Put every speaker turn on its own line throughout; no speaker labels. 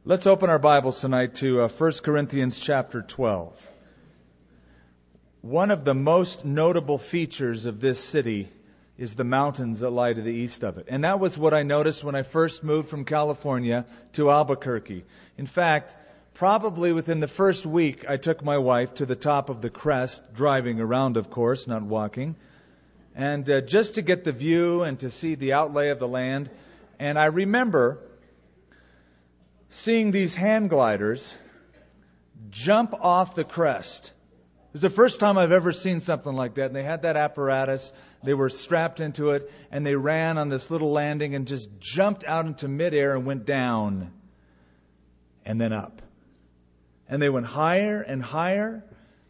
Let's open our Bibles tonight to 1 Corinthians chapter 12. One of the most notable features of this city is the mountains that lie to the east of it. And that was what I noticed when I first moved from California to Albuquerque. In fact, probably within the first week, I took my wife to the top of the crest, driving around, of course, not walking, and just to get the view and to see the outlay of the land. And I remember seeing these hand gliders jump off the crest. It was the first time I've ever seen something like that. And they had that apparatus. They were strapped into it, and they ran on this little landing and just jumped out into midair and went down and then up. And they went higher and higher.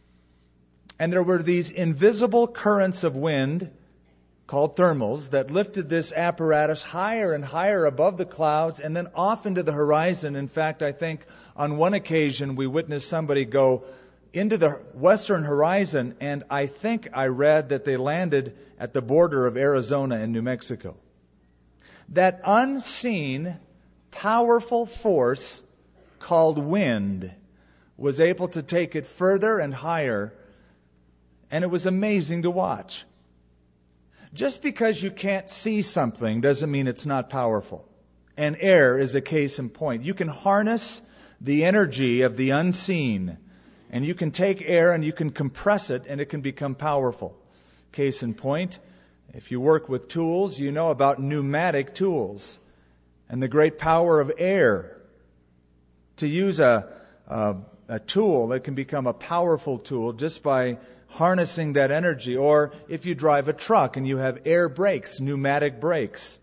And there were these invisible currents of wind called thermals that lifted this apparatus higher and higher above the clouds and then off into the horizon. In fact, I think on one occasion we witnessed somebody go into the western horizon, and I think I read that they landed at the border of Arizona and New Mexico. That unseen, powerful force called wind was able to take it further and higher, and it was amazing to watch. Just because you can't see something doesn't mean it's not powerful. And air is a case in point. You can harness the energy of the unseen, and you can take air and you can compress it, and it can become powerful. Case in point, if you work with tools, you know about pneumatic tools and the great power of air. To use a tool that can become a powerful tool just by harnessing that energy. Or if you drive a truck and you have air brakes, pneumatic brakes,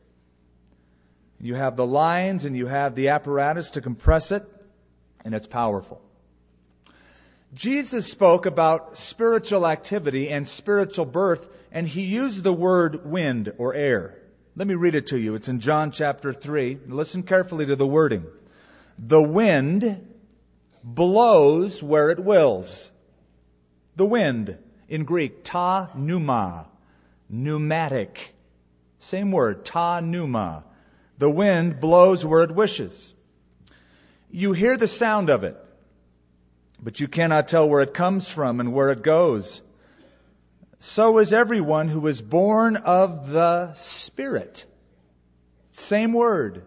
you have the lines and you have the apparatus to compress it, and it's powerful. Jesus spoke about spiritual activity and spiritual birth, and he used the word wind or air. Let me read it to you. It's in John chapter 3. Listen carefully to the wording. The wind blows where it wills. The wind, in Greek, ta pneuma, pneumatic. Same word, ta pneuma. The wind blows where it wishes. You hear the sound of it, but you cannot tell where it comes from and where it goes. So is everyone who is born of the Spirit. Same word,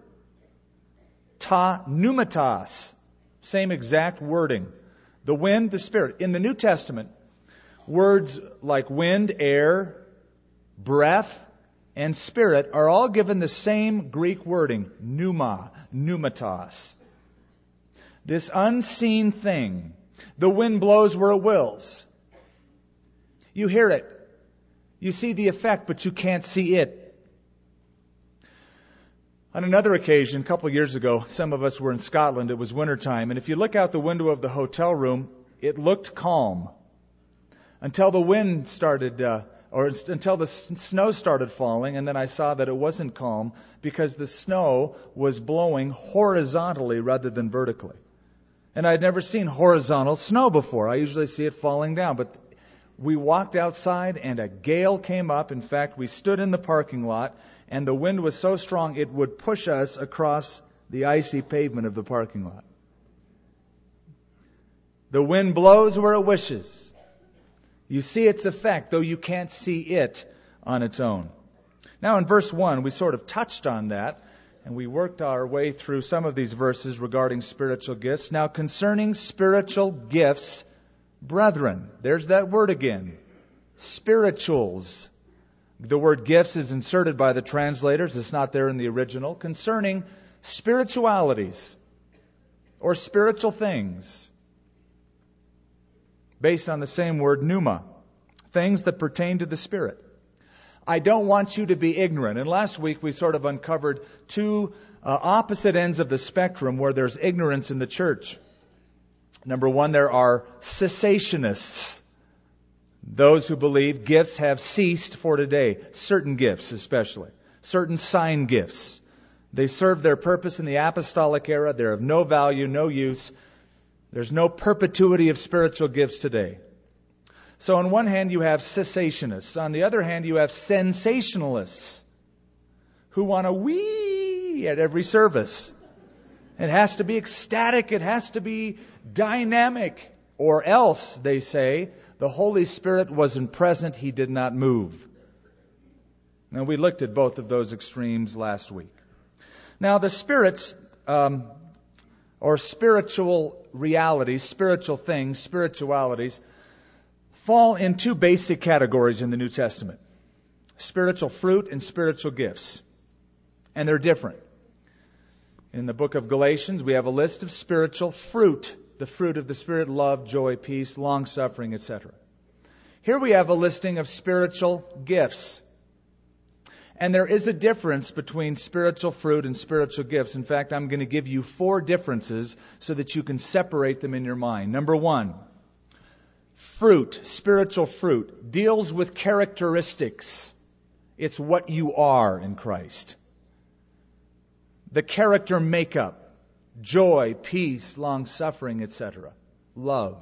ta pneumatos. Same exact wording. The wind, the Spirit. In the New Testament, words like wind, air, breath, and spirit are all given the same Greek wording, pneuma, pneumatos. This unseen thing. The wind blows where it wills. You hear it. You see the effect, but you can't see it. On another occasion, a couple of years ago, some of us were in Scotland. It was wintertime. And if you look out the window of the hotel room, it looked calm until the wind started, until the snow started falling. And then I saw that it wasn't calm because the snow was blowing horizontally rather than vertically. And I'd never seen horizontal snow before. I usually see it falling down. But we walked outside and a gale came up. In fact, we stood in the parking lot, and the wind was so strong it would push us across the icy pavement of the parking lot. The wind blows where it wishes. You see its effect, though you can't see it on its own. Now in verse 1, we sort of touched on that, and we worked our way through some of these verses regarding spiritual gifts. Now concerning spiritual gifts, brethren, there's that word again, spirituals. The word gifts is inserted by the translators. It's not there in the original. Concerning spiritualities or spiritual things, based on the same word pneuma, things that pertain to the Spirit. I don't want you to be ignorant. And last week we sort of uncovered two opposite ends of the spectrum where there's ignorance in the church. Number one, there are cessationists. Those who believe gifts have ceased for today. Certain gifts especially. Certain sign gifts. They served their purpose in the apostolic era. They're of no value, no use. There's no perpetuity of spiritual gifts today. So on one hand you have cessationists. On the other hand you have sensationalists who want to wee at every service. It has to be ecstatic. It has to be dynamic. Or else, they say, the Holy Spirit wasn't present. He did not move. Now, we looked at both of those extremes last week. Now, the spirits, or spiritual realities, spiritual things, spiritualities, fall in two basic categories in the New Testament. Spiritual fruit and spiritual gifts. And they're different. In the book of Galatians, we have a list of spiritual fruit. The fruit of the Spirit, love, joy, peace, long-suffering, etc. Here we have a listing of spiritual gifts. And there is a difference between spiritual fruit and spiritual gifts. In fact, I'm going to give you 4 differences so that you can separate them in your mind. Number 1, fruit, spiritual fruit, deals with characteristics. It's what you are in Christ. The character makeup, joy, peace, long-suffering, etc. Love.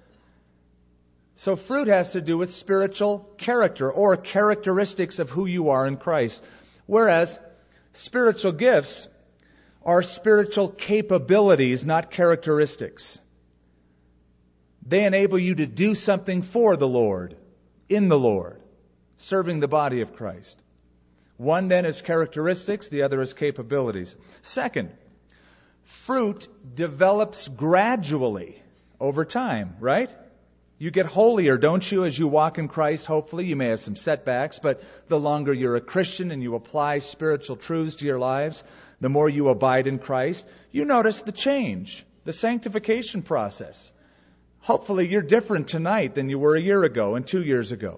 So fruit has to do with spiritual character or characteristics of who you are in Christ. Whereas spiritual gifts are spiritual capabilities, not characteristics. They enable you to do something for the Lord, in the Lord, serving the body of Christ. One then is characteristics, the other is capabilities. Second, fruit develops gradually over time, right? You get holier, don't you, as you walk in Christ? Hopefully, you may have some setbacks, but the longer you're a Christian and you apply spiritual truths to your lives, the more you abide in Christ, you notice the change, the sanctification process. Hopefully, you're different tonight than you were a year ago and 2 years ago.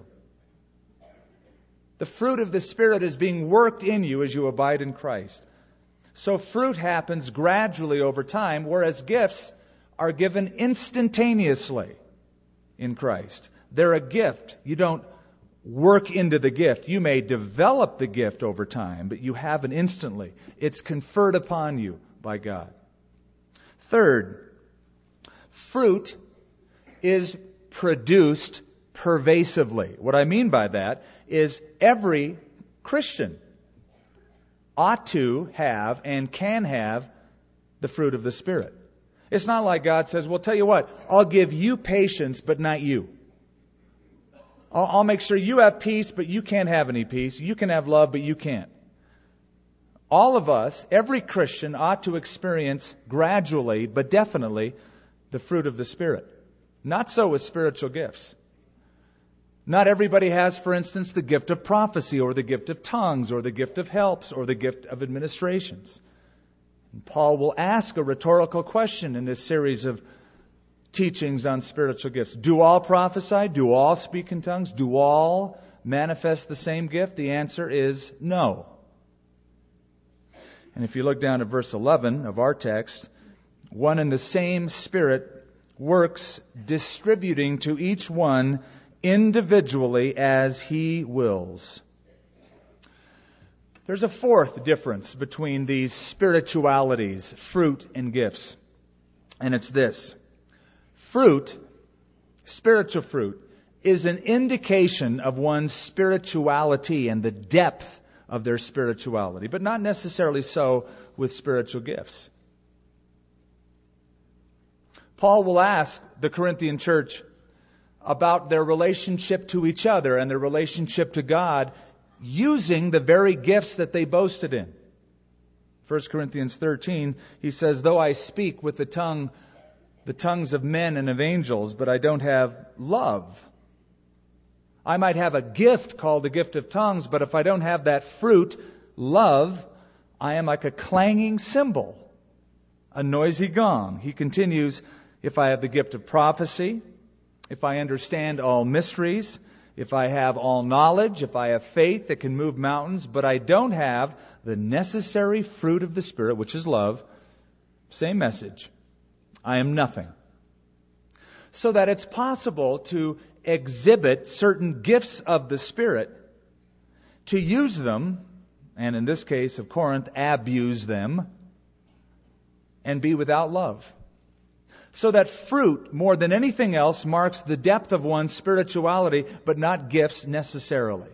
The fruit of the Spirit is being worked in you as you abide in Christ. So fruit happens gradually over time, whereas gifts are given instantaneously in Christ. They're a gift. You don't work into the gift. You may develop the gift over time, but you have it instantly. It's conferred upon you by God. Third, fruit is produced pervasively. What I mean by that is every Christian ought to have and can have the fruit of the Spirit. It's not like God says, well, tell you what, I'll give you patience, but not you. I'll make sure you have peace, but you can't have any peace. You can have love, but you can't. All of us, every Christian, ought to experience gradually, but definitely, the fruit of the Spirit. Not so with spiritual gifts. Not everybody has, for instance, the gift of prophecy or the gift of tongues or the gift of helps or the gift of administrations. And Paul will ask a rhetorical question in this series of teachings on spiritual gifts. Do all prophesy? Do all speak in tongues? Do all manifest the same gift? The answer is no. And if you look down at verse 11 of our text, one and the same Spirit works distributing to each one individually as He wills. There's a fourth difference between these spiritualities, fruit and gifts. And it's this. Fruit, spiritual fruit, is an indication of one's spirituality and the depth of their spirituality, but not necessarily so with spiritual gifts. Paul will ask the Corinthian church about their relationship to each other and their relationship to God using the very gifts that they boasted in. 1 Corinthians 13, he says, though I speak with the tongues of men and of angels, but I don't have love. I might have a gift called the gift of tongues, but if I don't have that fruit, love, I am like a clanging cymbal, a noisy gong. He continues, if I have the gift of prophecy, if I understand all mysteries, if I have all knowledge, if I have faith that can move mountains, but I don't have the necessary fruit of the Spirit, which is love, same message. I am nothing. So that it's possible to exhibit certain gifts of the Spirit, to use them, and in this case of Corinth, abuse them, and be without love. So that fruit, more than anything else, marks the depth of one's spirituality, but not gifts necessarily.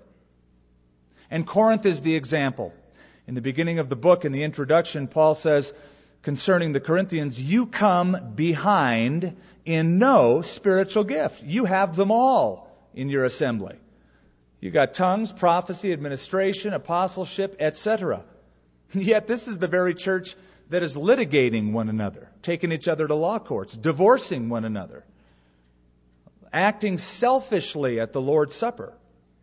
And Corinth is the example. In the beginning of the book, in the introduction, Paul says, concerning the Corinthians, you come behind in no spiritual gift. You have them all in your assembly. You got tongues, prophecy, administration, apostleship, etc. Yet this is the very church that is litigating one another, taking each other to law courts, divorcing one another, acting selfishly at the Lord's Supper.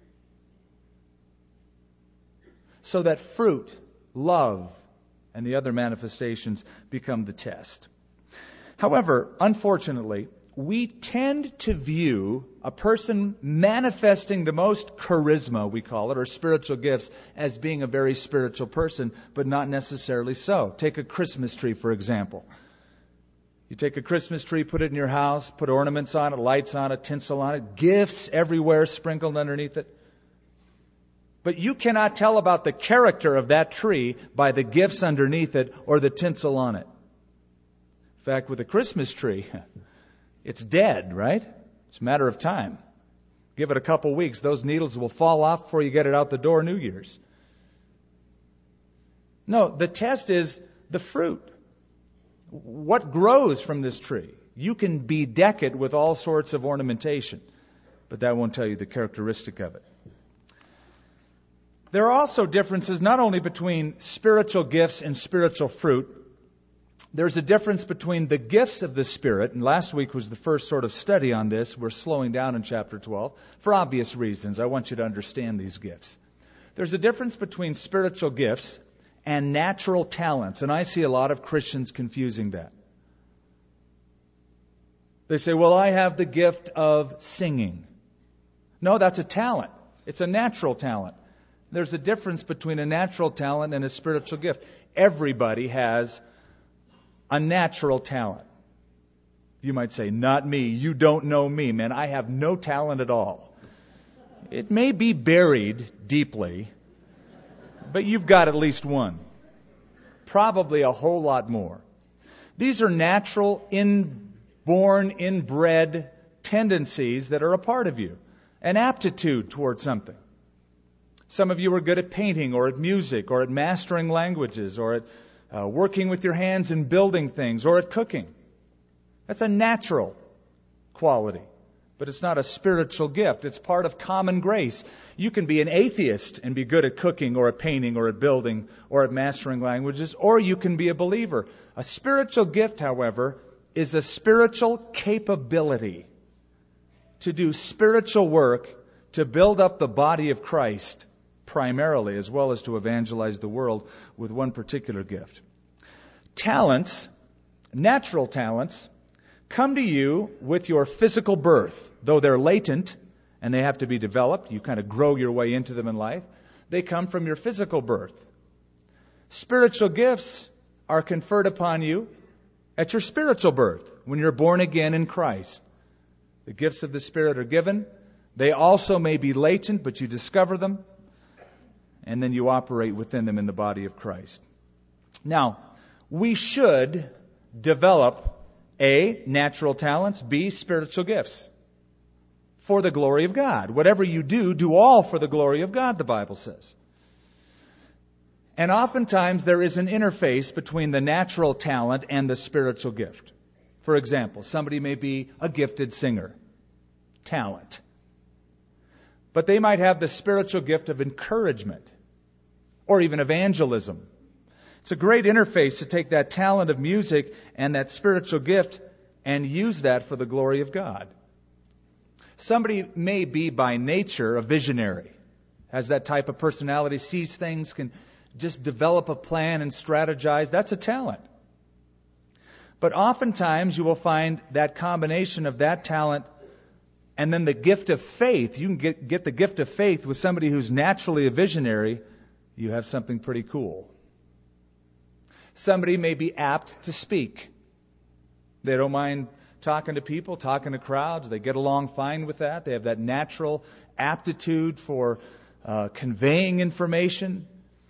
So that fruit, love, and the other manifestations become the test. However, unfortunately, we tend to view a person manifesting the most charisma, we call it, or spiritual gifts, as being a very spiritual person, but not necessarily so. Take a Christmas tree, for example. You take a Christmas tree, put it in your house, put ornaments on it, lights on it, tinsel on it, gifts everywhere sprinkled underneath it. But you cannot tell about the character of that tree by the gifts underneath it or the tinsel on it. In fact, with a Christmas tree, it's dead, right? It's a matter of time. Give it a couple weeks, those needles will fall off before you get it out the door New Year's. No, the test is the fruit. What grows from this tree? You can bedeck it with all sorts of ornamentation, but that won't tell you the characteristic of it. There are also differences not only between spiritual gifts and spiritual fruit. There's a difference between the gifts of the Spirit, and last week was the first sort of study on this. We're slowing down in chapter 12 for obvious reasons. I want you to understand these gifts. There's a difference between spiritual gifts and natural talents, and I see a lot of Christians confusing that. They say, well, I have the gift of singing. No, that's a talent. It's a natural talent. There's a difference between a natural talent and a spiritual gift. Everybody has a natural talent. You might say, not me. You don't know me, man. I have no talent at all. It may be buried deeply, but you've got at least one. Probably a whole lot more. These are natural, inborn, inbred tendencies that are a part of you. An aptitude toward something. Some of you are good at painting or at music or at mastering languages or at working with your hands and building things or at cooking. That's a natural quality, but it's not a spiritual gift. It's part of common grace. You can be an atheist and be good at cooking or at painting or at building or at mastering languages, or you can be a believer. A spiritual gift, however, is a spiritual capability to do spiritual work to build up the body of Christ primarily, as well as to evangelize the world with one particular gift. Talents, natural talents, come to you with your physical birth. Though they're latent and they have to be developed, you kind of grow your way into them in life, they come from your physical birth. Spiritual gifts are conferred upon you at your spiritual birth, when you're born again in Christ. The gifts of the Spirit are given. They also may be latent, but you discover them, and then you operate within them in the body of Christ. Now, we should develop A, natural talents, B, spiritual gifts for the glory of God. Whatever you do, do all for the glory of God, the Bible says. And oftentimes there is an interface between the natural talent and the spiritual gift. For example, somebody may be a gifted singer, talent. But they might have the spiritual gift of encouragement or even evangelism. It's a great interface to take that talent of music and that spiritual gift and use that for the glory of God. Somebody may be by nature a visionary, has that type of personality, sees things, can just develop a plan and strategize. That's a talent. But oftentimes you will find that combination of that talent and then the gift of faith. You can get the gift of faith with somebody who's naturally a visionary. You have something pretty cool. Somebody may be apt to speak. They don't mind talking to people, talking to crowds. They get along fine with that. They have that natural aptitude for conveying information.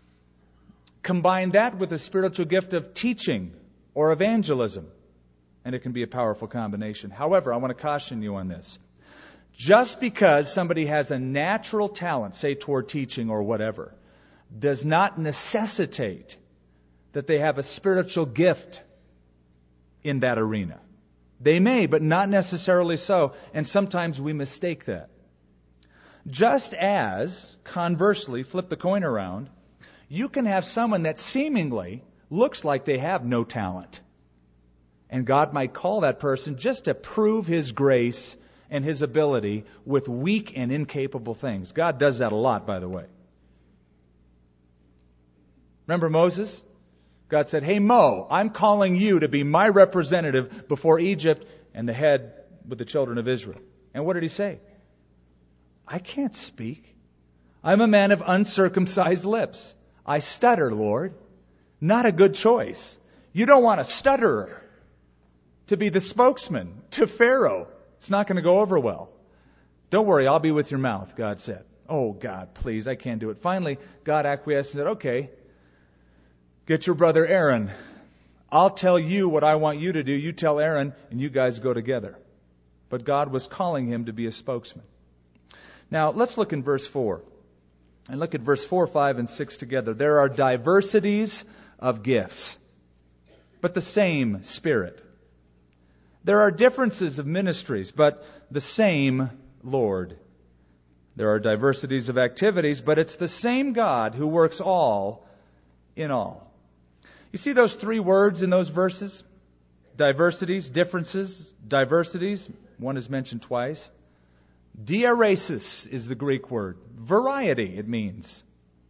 Combine that with the spiritual gift of teaching or evangelism, and it can be a powerful combination. However, I want to caution you on this. Just because somebody has a natural talent, say toward teaching or whatever, does not necessitate that they have a spiritual gift in that arena. They may, but not necessarily so. And sometimes we mistake that. Just as, conversely, flip the coin around, you can have someone that seemingly looks like they have no talent. And God might call that person just to prove His grace and His ability with weak and incapable things. God does that a lot, by the way. Remember Moses? God said, "Hey Mo, I'm calling you to be my representative before Egypt and the head with the children of Israel." And what did he say? "I can't speak. I'm a man of uncircumcised lips. I stutter, Lord." Not a good choice. You don't want a stutterer to be the spokesman to Pharaoh. It's not going to go over well. "Don't worry, I'll be with your mouth," God said. "Oh, God, please, I can't do it." Finally, God acquiesced and said, "Okay, get your brother Aaron. I'll tell you what I want you to do. You tell Aaron, and you guys go together." But God was calling him to be a spokesman. Now, let's look in verse 4. And look at verse 4, 5, and 6 together. There are diversities of gifts, but the same Spirit. There are differences of ministries, but the same Lord. There are diversities of activities, but it's the same God who works all in all. You see those three words in those verses? Diversities, differences, diversities. One is mentioned twice. Diaresis is the Greek word. Variety, it means.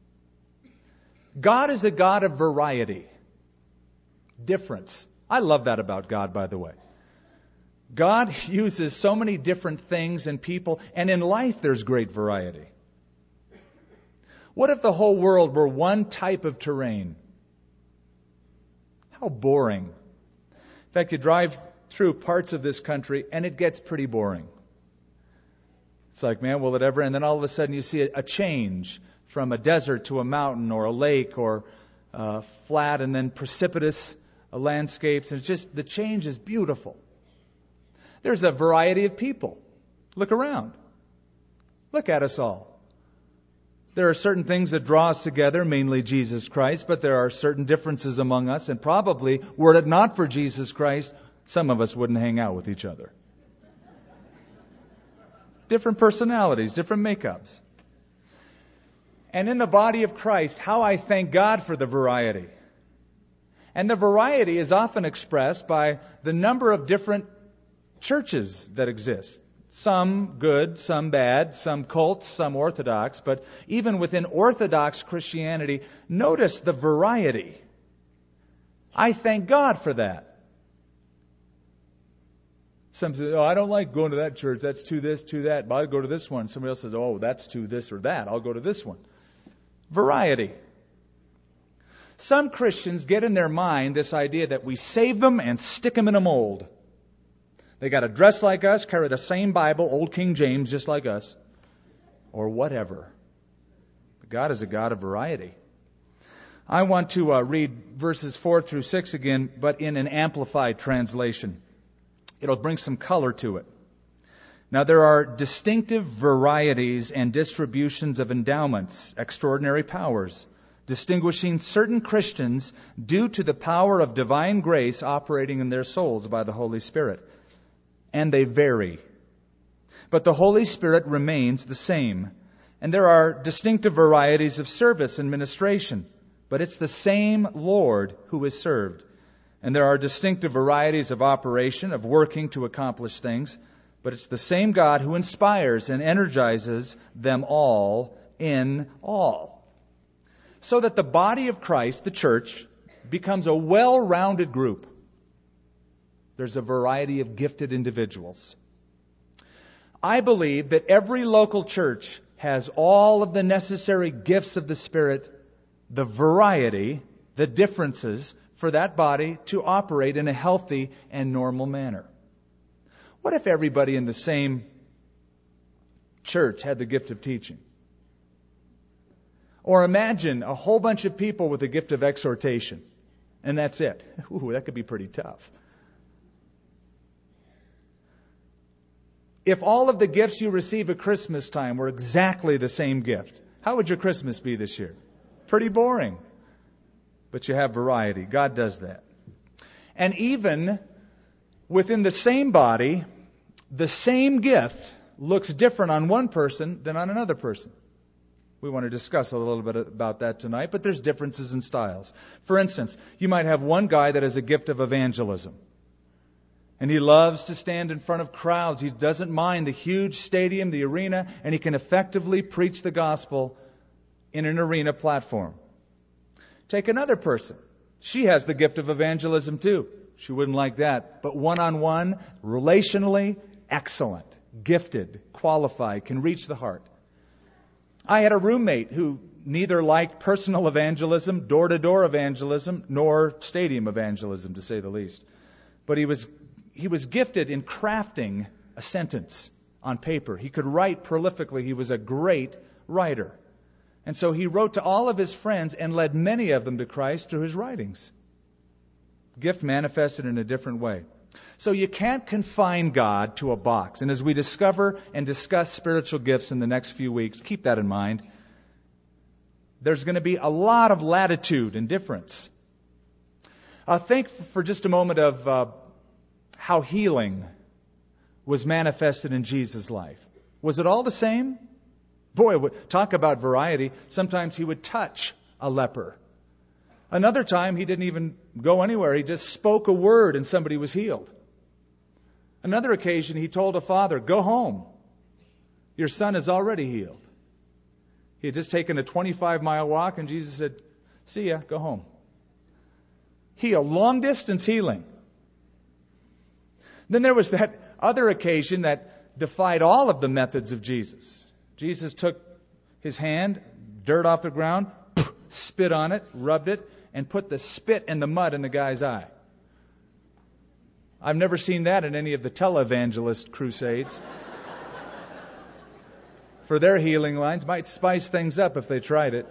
God is a God of variety. Difference. I love that about God, by the way. God uses so many different things and people, and in life there's great variety. What if the whole world were one type of terrain? How boring. In fact, you drive through parts of this country and it gets pretty boring. It's like, man, will it ever end? And then all of a sudden you see a change from a desert to a mountain or a lake or flat and then precipitous landscapes. And it's just, the change is beautiful. There's a variety of people. Look around. Look at us all. There are certain things that draw us together, mainly Jesus Christ, but there are certain differences among us, and probably, were it not for Jesus Christ, some of us wouldn't hang out with each other. Different personalities, different makeups. And in the body of Christ, how I thank God for the variety. And the variety is often expressed by the number of different churches that exist. Some good, some bad, some cults, some orthodox. But even within Orthodox Christianity, notice the variety. I thank God for that. Some say, "Oh, I don't like going to that church. That's too this, too that. But I'll go to this one." Somebody else says, "Oh, that's too this or that. I'll go to this one." Variety. Some Christians get in their mind this idea that we save them and stick them in a mold. They got to dress like us, carry the same Bible, Old King James, just like us, or whatever. But God is a God of variety. I want to read verses 4 through 6 again, but in an amplified translation. It'll bring some color to it. Now, there are distinctive varieties and distributions of endowments, extraordinary powers, distinguishing certain Christians due to the power of divine grace operating in their souls by the Holy Spirit. And they vary. But the Holy Spirit remains the same. And there are distinctive varieties of service and ministration. But it's the same Lord who is served. And there are distinctive varieties of operation, of working to accomplish things. But it's the same God who inspires and energizes them all in all. So that the body of Christ, the church, becomes a well-rounded group. There's a variety of gifted individuals. I believe that every local church has all of the necessary gifts of the Spirit, the variety, the differences for that body to operate in a healthy and normal manner. What if everybody in the same church had the gift of teaching? Or imagine a whole bunch of people with the gift of exhortation, and that's it. Ooh, that could be pretty tough. If all of the gifts you receive at Christmas time were exactly the same gift, how would your Christmas be this year? Pretty boring. but you have variety. God does that. And even within the same body, the same gift looks different on one person than on another person. We want to discuss a little bit about that tonight, but there's differences in styles. For instance, you might have one guy that has a gift of evangelism. And he loves to stand in front of crowds. He doesn't mind the huge stadium, the arena, and he can effectively preach the gospel in an arena platform. Take another person. She has the gift of evangelism too. She wouldn't like that. But one-on-one, relationally, excellent, gifted, qualified, can reach the heart. I had a roommate who neither liked personal evangelism, door-to-door evangelism, nor stadium evangelism, to say the least. But he was gifted in crafting a sentence on paper. He could write prolifically. He was a great writer. And so he wrote to all of his friends and led many of them to Christ through his writings. Gift manifested in a different way. So you can't confine God to a box. And as we discover and discuss spiritual gifts in the next few weeks, keep that in mind. There's going to be a lot of latitude and difference. Think for just a moment of how healing was manifested in Jesus' life. Was it all the same? Boy, talk about variety. Sometimes he would touch a leper. Another time he didn't even go anywhere. He just spoke a word and somebody was healed. Another occasion he told a father, "Go home. Your son is already healed." He had just taken a 25-mile walk and Jesus said, "See ya, go home." Heal, long distance healing. Then there was that other occasion that defied all of the methods of Jesus. Jesus took his hand, dirt off the ground, spit on it, rubbed it, and put the spit and the mud in the guy's eye. I've never seen that in any of the televangelist crusades. For their healing lines, might spice things up if they tried it.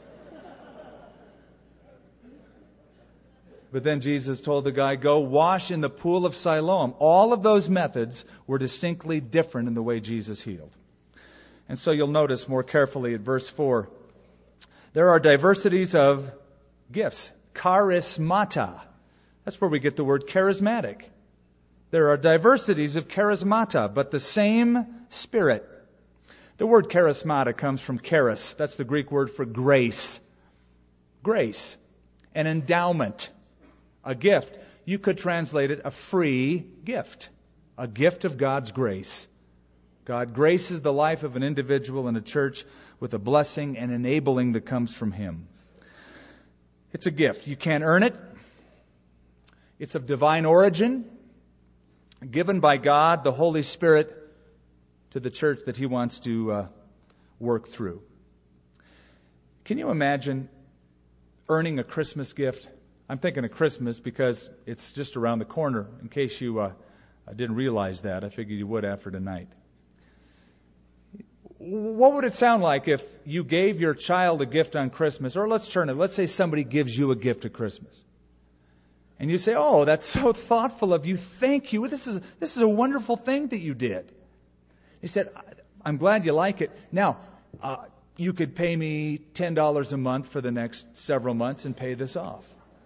But then Jesus told the guy, "Go wash in the pool of Siloam." All of those methods were distinctly different in the way Jesus healed. And so you'll notice more carefully at verse 4, there are diversities of gifts. Charismata. That's where we get the word charismatic. There are diversities of charismata, but the same Spirit. The word charismata comes from charis. That's the Greek word for grace. Grace. An endowment. A gift. You could translate it a free gift. A gift of God's grace. God graces the life of an individual in a church with a blessing and enabling that comes from Him. It's a gift. You can't earn it. It's of divine origin, given by God, the Holy Spirit, to the church that He wants to work through. Can you imagine earning a Christmas gift? I'm thinking of Christmas because it's just around the corner. In case you didn't realize that, I figured you would after tonight. What would it sound like if you gave your child a gift on Christmas? Or let's turn it. Let's say somebody gives you a gift at Christmas. And you say, "Oh, that's so thoughtful of you. Thank you. This is a wonderful thing that you did." He said, "I'm glad you like it. Now, you could pay me $10 a month for the next several months and pay this off."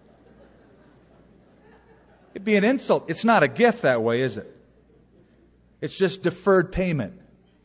It'd be an insult. It's not a gift that way, is it? It's just deferred payment.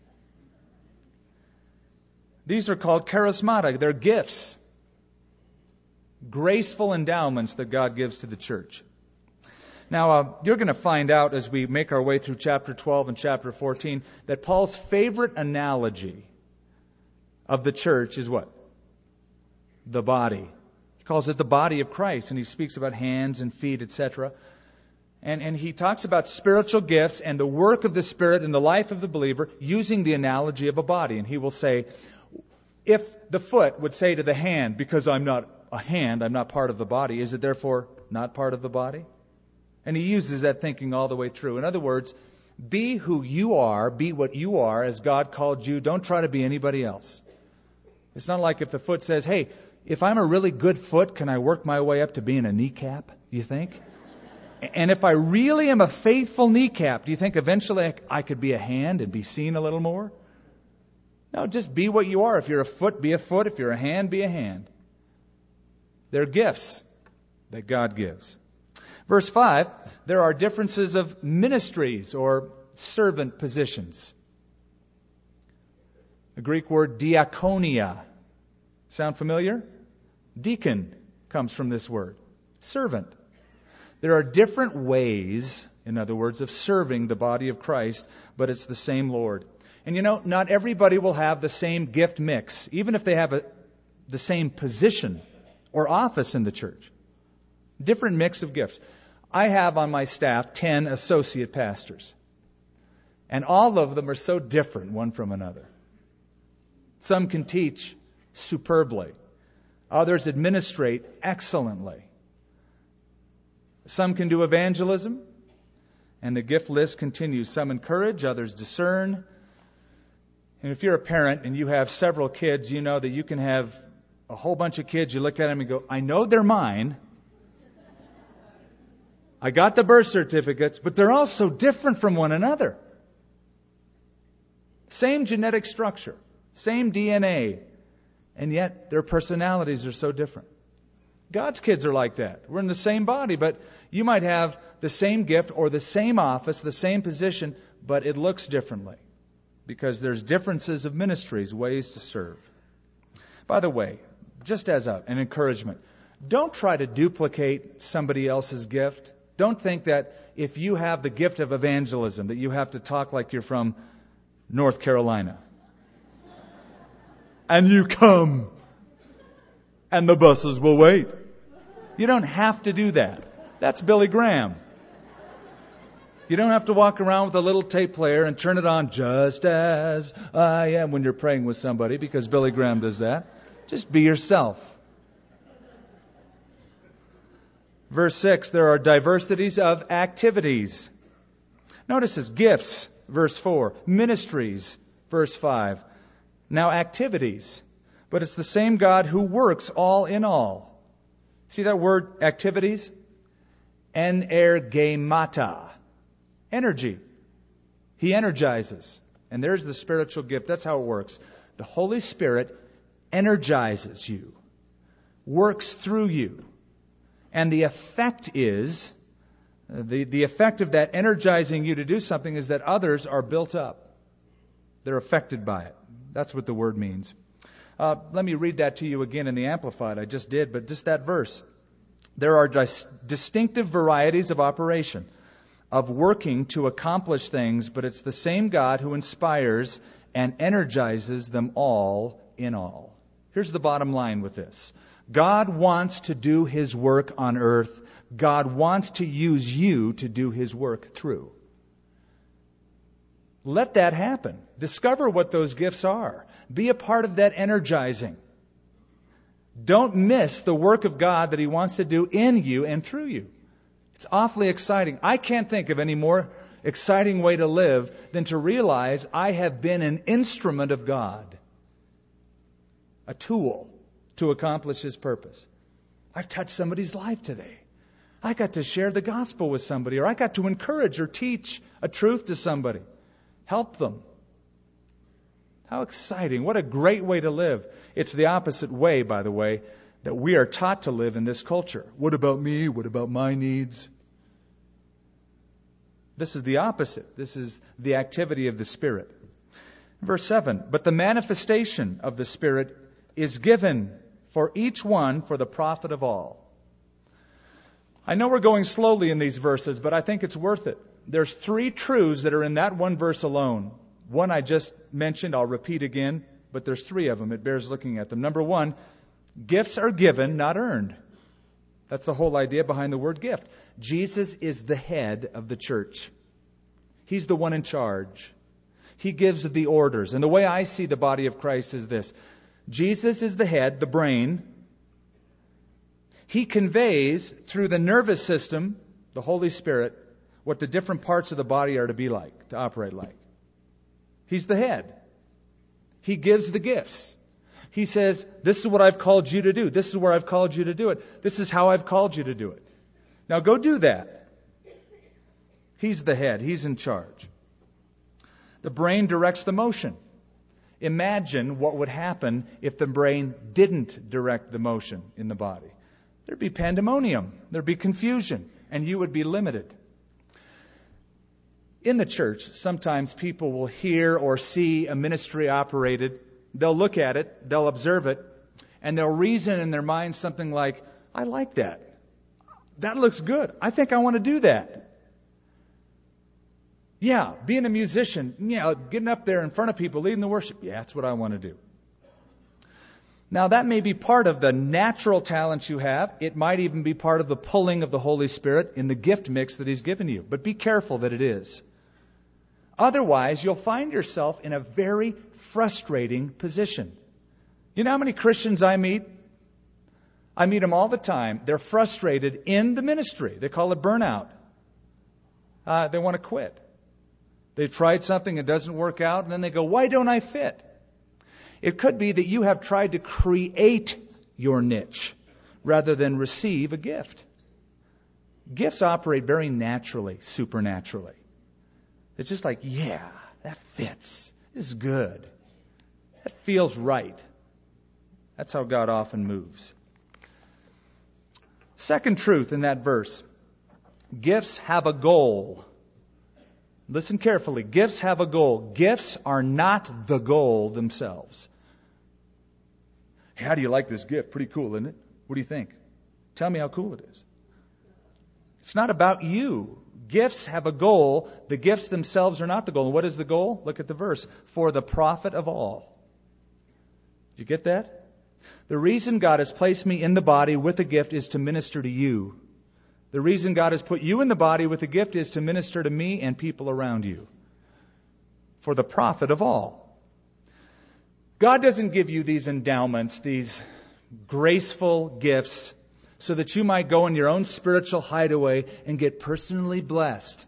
These are called charismata. They're gifts. Graceful endowments that God gives to the church. Now, you're going to find out as we make our way through chapter 12 and chapter 14 that Paul's favorite analogy of the church is what? The body. He calls it the body of Christ, and he speaks about hands and feet, etc. And he talks about spiritual gifts and the work of the Spirit in the life of the believer using the analogy of a body. And he will say, if the foot would say to the hand, "Because I'm not a hand, I'm not part of the body," is it therefore not part of the body? And he uses that thinking all the way through. In other words, be who you are, be what you are as God called you. Don't try to be anybody else. It's not like if the foot says, "Hey, if I'm a really good foot, can I work my way up to being a kneecap?" Do you think? And if I really am a faithful kneecap, do you think eventually I could be a hand and be seen a little more? No, just be what you are. If you're a foot, be a foot. If you're a hand, be a hand. They're gifts that God gives. Verse 5, there are differences of ministries or servant positions. The Greek word diakonia. Sound familiar? Deacon comes from this word. Servant. There are different ways, in other words, of serving the body of Christ, but it's the same Lord. And you know, not everybody will have the same gift mix, even if they have the same position or office in the church. Different mix of gifts. I have on my staff 10 associate pastors. And all of them are so different one from another. Some can teach superbly. Others administrate excellently. Some can do evangelism. And the gift list continues. Some encourage, others discern. And if you're a parent and you have several kids, you know that you can have a whole bunch of kids. You look at them and go, I know they're mine. I got the birth certificates, but they're all so different from one another. Same genetic structure, same DNA, and yet their personalities are so different. God's kids are like that. We're in the same body, but you might have the same gift or the same office, the same position, but it looks differently because there's differences of ministries, ways to serve. By the way, just as an encouragement, don't try to duplicate somebody else's gift. Don't think that if you have the gift of evangelism that you have to talk like you're from North Carolina. And you come, and the buses will wait. You don't have to do that. That's Billy Graham. You don't have to walk around with a little tape player and turn it on just as I am when you're praying with somebody, because Billy Graham does that. Just be yourself. Verse 6, there are diversities of activities. Notice this, gifts, verse 4, ministries, verse 5. Now activities, but it's the same God who works all in all. See that word, activities? Energemata. Energy. He energizes. And there's the spiritual gift. That's how it works. The Holy Spirit energizes you, works through you. And the effect is, the effect of that energizing you to do something is that others are built up. They're affected by it. That's what the word means. Let me read that to you again in the Amplified. I just did, but just that verse. There are distinctive varieties of operation, of working to accomplish things, but it's the same God who inspires and energizes them all in all. Here's the bottom line with this. God wants to do His work on earth. God wants to use you to do His work through. Let that happen. Discover what those gifts are. Be a part of that energizing. Don't miss the work of God that He wants to do in you and through you. It's awfully exciting. I can't think of any more exciting way to live than to realize I have been an instrument of God. A tool to accomplish His purpose. I've touched somebody's life today. I got to share the gospel with somebody, or I got to encourage or teach a truth to somebody. Help them. How exciting. What a great way to live. It's the opposite way, by the way, that we are taught to live in this culture. What about me? What about my needs? This is the opposite. This is the activity of the Spirit. Verse 7, but the manifestation of the Spirit is given for each one for the profit of all. I know we're going slowly in these verses, but I think it's worth it. There's 3 truths that are in that one verse alone. One I just mentioned, I'll repeat again, but there's 3 of them. It bears looking at them. Number 1, gifts are given, not earned. That's the whole idea behind the word gift. Jesus is the head of the church. He's the one in charge. He gives the orders. And the way I see the body of Christ is this. Jesus is the head, the brain. He conveys through the nervous system, the Holy Spirit, what the different parts of the body are to be like, to operate like. He's the head. He gives the gifts. He says, this is what I've called you to do. This is where I've called you to do it. This is how I've called you to do it. Now go do that. He's the head. He's in charge. The brain directs the motion. Imagine what would happen if the brain didn't direct the motion in the body. there'd be pandemonium, there'd be confusion, and you would be limited. In the church, sometimes people will hear or see a ministry operated. They'll look at it, they'll observe it, and they'll reason in their mind something like, I like that. That looks good. I think I want to do that. Yeah, being a musician, getting up there in front of people, leading the worship, that's what I want to do. Now, that may be part of the natural talent you have. It might even be part of the pulling of the Holy Spirit in the gift mix that He's given you. But be careful that it is. Otherwise, you'll find yourself in a very frustrating position. You know how many Christians I meet? I meet them all the time. They're frustrated in the ministry. They call it burnout. They want to quit. They've tried something, it doesn't work out, and then they go, why don't I fit? It could be that you have tried to create your niche rather than receive a gift. Gifts operate very naturally, supernaturally. It's just like, that fits. This is good. That feels right. That's how God often moves. Second truth in that verse, gifts have a goal. Listen carefully. Gifts have a goal. Gifts are not the goal themselves. Hey, how do you like this gift? Pretty cool, isn't it? What do you think? Tell me how cool it is. It's not about you. Gifts have a goal. The gifts themselves are not the goal. And what is the goal? Look at the verse. For the profit of all. Did you get that? The reason God has placed me in the body with a gift is to minister to you. The reason God has put you in the body with a gift is to minister to me and people around you. For the profit of all. God doesn't give you these endowments, these graceful gifts, so that you might go in your own spiritual hideaway and get personally blessed.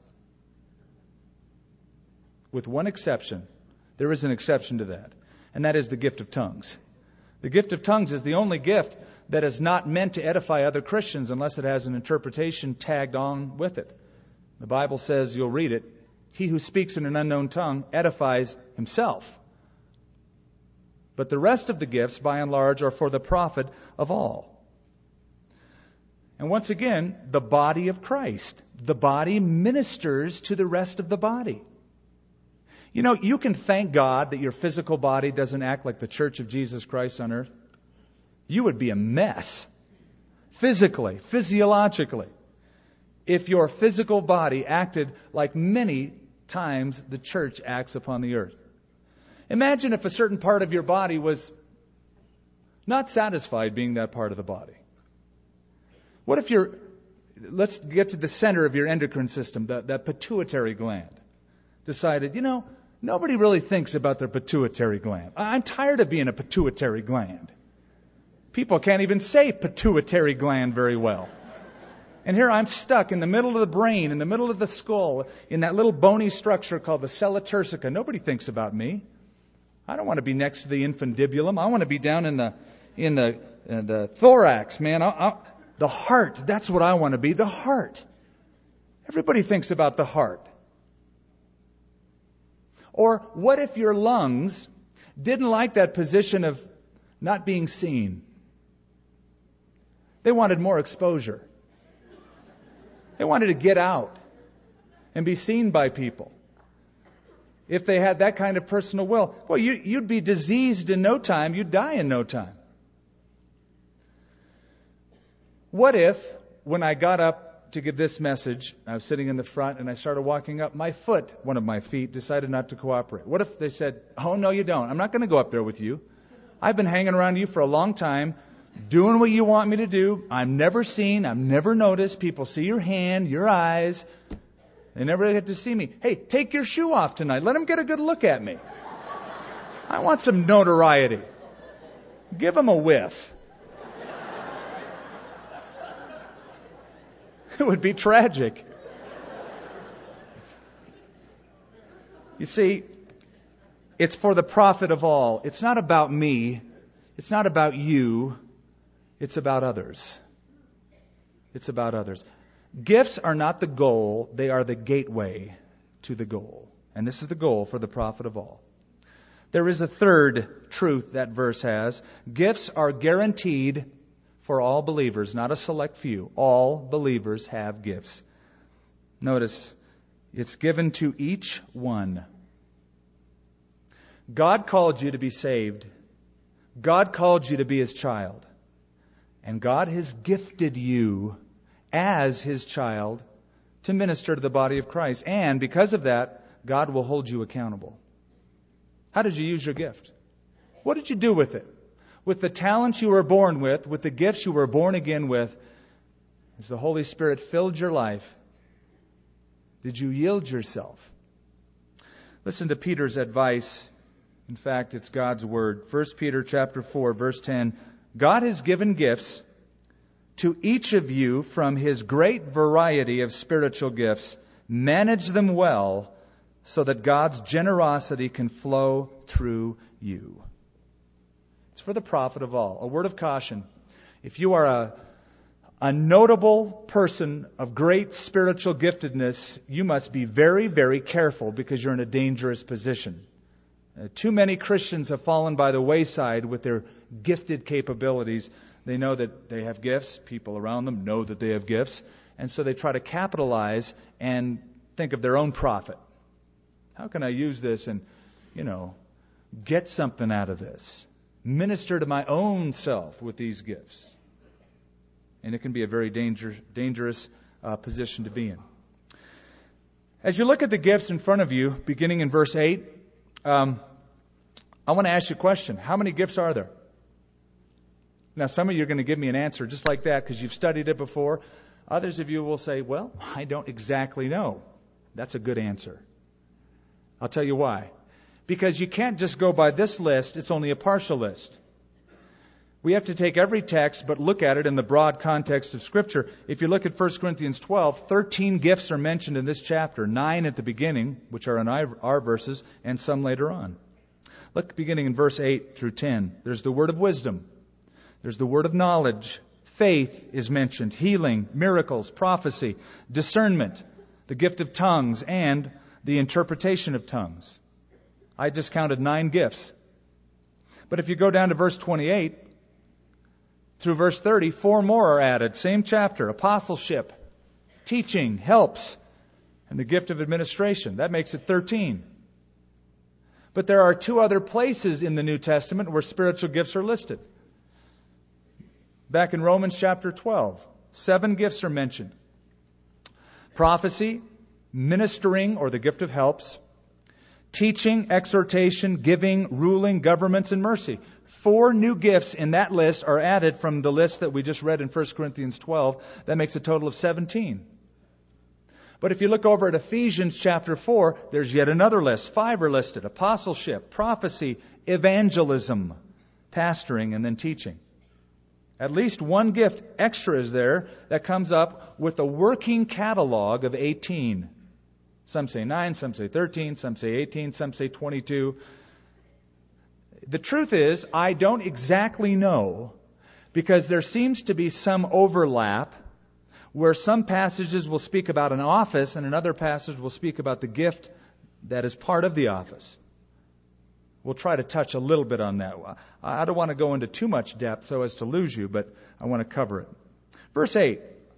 With one exception. There is an exception to that. And that is the gift of tongues. The gift of tongues is the only gift that is not meant to edify other Christians unless it has an interpretation tagged on with it. The Bible says, you'll read it, he who speaks in an unknown tongue edifies himself. But the rest of the gifts, by and large, are for the profit of all. And once again, the body of Christ. The body ministers to the rest of the body. You know, you can thank God that your physical body doesn't act like the Church of Jesus Christ on earth. You would be a mess. Physically, physiologically. If your physical body acted like many times the church acts upon the earth. Imagine if a certain part of your body was not satisfied being that part of the body. What if let's get to the center of your endocrine system, that pituitary gland, decided, nobody really thinks about their pituitary gland. I'm tired of being a pituitary gland. People can't even say pituitary gland very well. And here I'm stuck in the middle of the brain, in the middle of the skull, in that little bony structure called the sella turcica. Nobody thinks about me. I don't want to be next to the infundibulum. I want to be down in the thorax, man. The heart, that's what I want to be, the heart. Everybody thinks about the heart. Or what if your lungs didn't like that position of not being seen? They wanted more exposure. They wanted to get out and be seen by people. If they had that kind of personal will, well, you'd be diseased in no time. You'd die in no time. What if, when I got up to give this message, I was sitting in the front and I started walking up, one of my feet, decided not to cooperate? What if they said, oh, no, you don't. I'm not going to go up there with you. I've been hanging around you for a long time, doing what you want me to do. I'm never seen. I'm never noticed. People see your hand, your eyes. They never get to see me. Hey, take your shoe off tonight. Let them get a good look at me. I want some notoriety. Give them a whiff. It would be tragic. You see, it's for the profit of all. It's not about me. It's not about you. It's about others. It's about others. Gifts are not the goal. They are the gateway to the goal. And this is the goal for the profit of all. There is a third truth that verse has. Gifts are guaranteed for all believers, not a select few. All believers have gifts. Notice, it's given to each one. God called you to be saved. God called you to be His child. And God has gifted you as His child to minister to the body of Christ. And because of that, God will hold you accountable. How did you use your gift? What did you do with it? With the talents you were born with the gifts you were born again with, as the Holy Spirit filled your life, did you yield yourself? Listen to Peter's advice. In fact, it's God's word. 1 Peter chapter 4, verse 10. God has given gifts to each of you from His great variety of spiritual gifts. Manage them well so that God's generosity can flow through you. It's for the profit of all. A word of caution. If you are a notable person of great spiritual giftedness, you must be very, very careful because you're in a dangerous position. Too many Christians have fallen by the wayside with their gifted capabilities. They know that they have gifts. People around them know that they have gifts. And so they try to capitalize and think of their own profit. How can I use this and, get something out of this? Minister to my own self with these gifts. And it can be a very dangerous position to be in. As you look at the gifts in front of you, beginning in verse 8, I want to ask you a question. How many gifts are there? Now, some of you are going to give me an answer just like that because you've studied it before. Others of you will say, well, I don't exactly know. That's a good answer. I'll tell you why. Because you can't just go by this list. It's only a partial list. We have to take every text but look at it in the broad context of Scripture. If you look at 1 Corinthians 12, 13 gifts are mentioned in this chapter. 9 at the beginning, which are in our verses, and some later on. Look beginning in verse 8 through 10. There's the word of wisdom. There's the word of knowledge. Faith is mentioned. Healing, miracles, prophecy, discernment, the gift of tongues, and the interpretation of tongues. I just counted 9 gifts. But if you go down to verse 28, through verse 30, 4 more are added. Same chapter. Apostleship, teaching, helps, and the gift of administration. That makes it 13. But there are 2 other places in the New Testament where spiritual gifts are listed. Back in Romans chapter 12, 7 gifts are mentioned. Prophecy, ministering, or the gift of helps, teaching, exhortation, giving, ruling, governments, and mercy. 4 new gifts in that list are added from the list that we just read in 1 Corinthians 12. That makes a total of 17. But if you look over at Ephesians chapter 4, there's yet another list. 5 are listed. Apostleship, prophecy, evangelism, pastoring, and then teaching. At least 1 gift extra is there that comes up with a working catalog of 18. Some say 9, some say 13, some say 18, some say 22. The truth is, I don't exactly know because there seems to be some overlap where some passages will speak about an office and another passage will speak about the gift that is part of the office. We'll try to touch a little bit on that. I don't want to go into too much depth so as to lose you, but I want to cover it. Verse 8.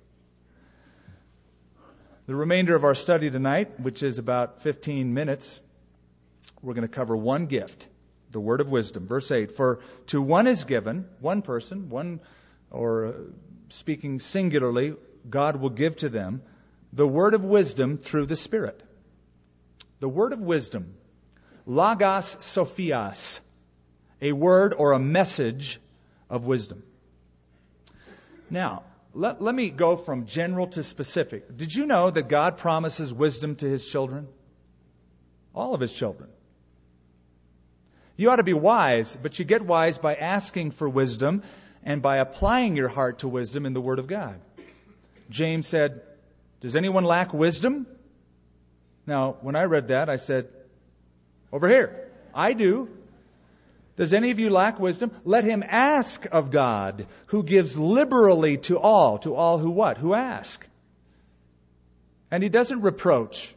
The remainder of our study tonight, which is about 15 minutes, we're going to cover 1 gift, the word of wisdom. Verse 8, for to one is given, one person, or speaking singularly, God will give to them the word of wisdom through the Spirit. The word of wisdom, logos sophias, a word or a message of wisdom. Now, let me go from general to specific. Did you know that God promises wisdom to His children? All of His children. You ought to be wise, but you get wise by asking for wisdom and by applying your heart to wisdom in the Word of God. James said, does anyone lack wisdom? Now, when I read that, I said, over here, I do. Does any of you lack wisdom? Let him ask of God, who gives liberally to all who what? Who ask. And He doesn't reproach.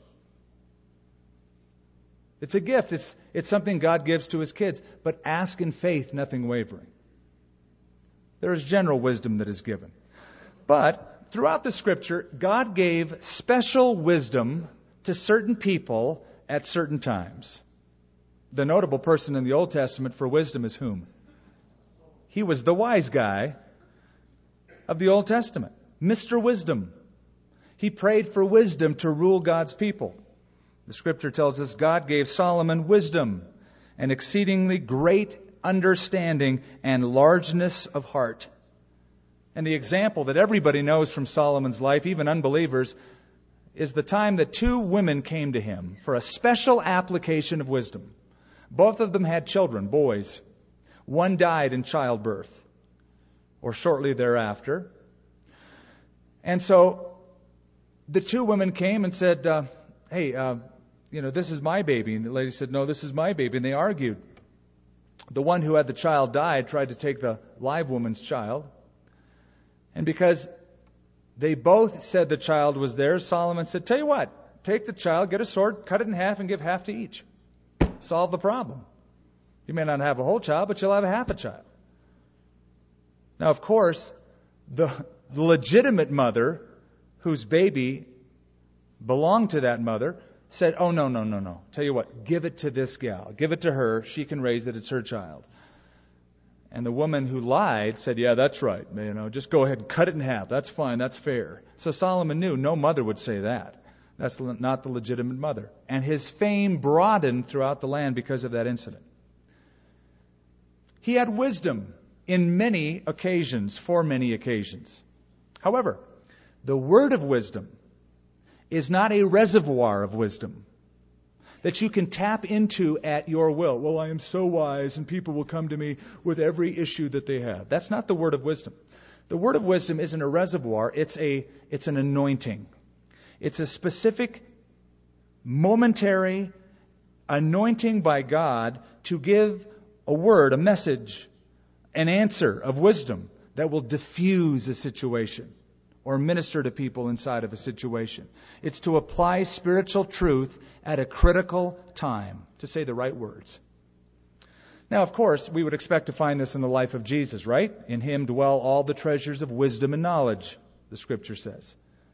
It's a gift. It's something God gives to His kids. But ask in faith, nothing wavering. There is general wisdom that is given. But throughout the Scripture, God gave special wisdom to certain people at certain times. The notable person in the Old Testament for wisdom is whom? He was the wise guy of the Old Testament, Mr. Wisdom. He prayed for wisdom to rule God's people. The Scripture tells us God gave Solomon wisdom and exceedingly great understanding and largeness of heart. And the example that everybody knows from Solomon's life, even unbelievers, is the time that two women came to him for a special application of wisdom. Both of them had children, boys. One died in childbirth, or shortly thereafter. And so the two women came and said, hey, this is my baby. And the lady said, no, this is my baby. And they argued. The one who had the child died, tried to take the live woman's child. And because they both said the child was theirs, Solomon said, tell you what, take the child, get a sword, cut it in half, and give half to each. Solve the problem. You may not have a whole child, but you'll have a half a child. Now, of course, the legitimate mother, whose baby belonged to that mother, said, oh, no. Tell you what, give it to this gal. Give it to her. She can raise it. It's her child. And the woman who lied said, yeah, that's right. Just go ahead and cut it in half. That's fine. That's fair. So Solomon knew no mother would say that. That's not the legitimate mother. And his fame broadened throughout the land because of that incident. He had wisdom in many occasions, for many occasions. However, the word of wisdom is not a reservoir of wisdom that you can tap into at your will. Well, I am so wise and people will come to me with every issue that they have. That's not the word of wisdom. The word of wisdom isn't a reservoir. It's an anointing. It's a specific, momentary anointing by God to give a word, a message, an answer of wisdom that will diffuse a situation or minister to people inside of a situation. It's to apply spiritual truth at a critical time, to say the right words. Now, of course, we would expect to find this in the life of Jesus, right? In Him dwell all the treasures of wisdom and knowledge, the Scripture says.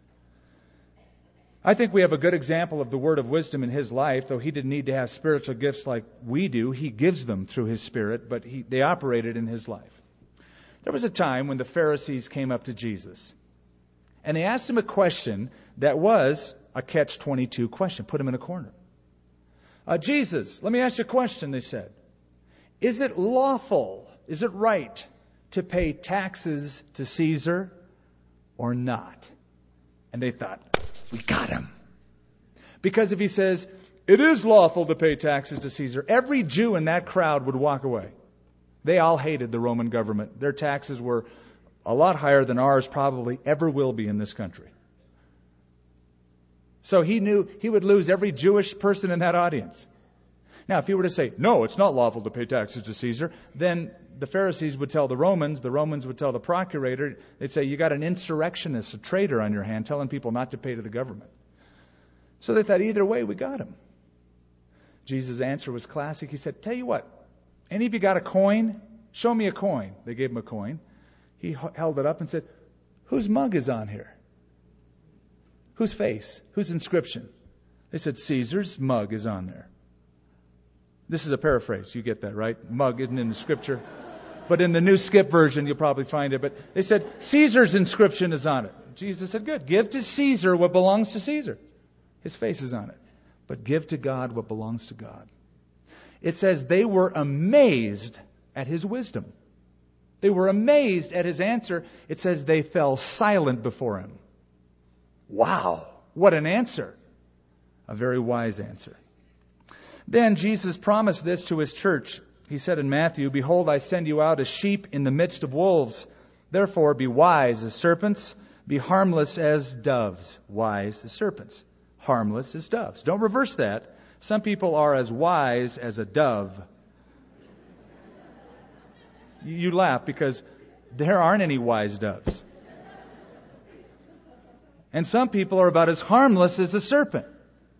I think we have a good example of the word of wisdom in His life, though He didn't need to have spiritual gifts like we do. He gives them through His Spirit, but they operated in His life. There was a time when the Pharisees came up to Jesus, and they asked Him a question that was a catch-22 question, put Him in a corner. Jesus, let me ask you a question, they said. Is it lawful, is it right to pay taxes to Caesar or not? And they thought, we got him. Because if he says, it is lawful to pay taxes to Caesar, every Jew in that crowd would walk away. They all hated the Roman government. Their taxes were a lot higher than ours probably ever will be in this country. So he knew he would lose every Jewish person in that audience. Now, if he were to say, no, it's not lawful to pay taxes to Caesar, then the Pharisees would tell the Romans would tell the procurator, they'd say, you got an insurrectionist, a traitor on your hand, telling people not to pay to the government. So they thought, either way, we got him. Jesus' answer was classic. He said, tell you what, any of you got a coin? Show me a coin. They gave him a coin. He held it up and said, whose mug is on here? Whose face? Whose inscription? They said, Caesar's mug is on there. This is a paraphrase. You get that, right? Mug isn't in the Scripture. But in the New Skip version, you'll probably find it. But they said, Caesar's inscription is on it. Jesus said, good. Give to Caesar what belongs to Caesar. His face is on it. But give to God what belongs to God. It says they were amazed at His wisdom. They were amazed at His answer. It says they fell silent before Him. Wow, what an answer. A very wise answer. Then Jesus promised this to His church. He said in Matthew, behold, I send you out as sheep in the midst of wolves. Therefore, be wise as serpents, be harmless as doves. Wise as serpents, harmless as doves. Don't reverse that. Some people are as wise as a dove. You laugh because there aren't any wise doves. And some people are about as harmless as a serpent.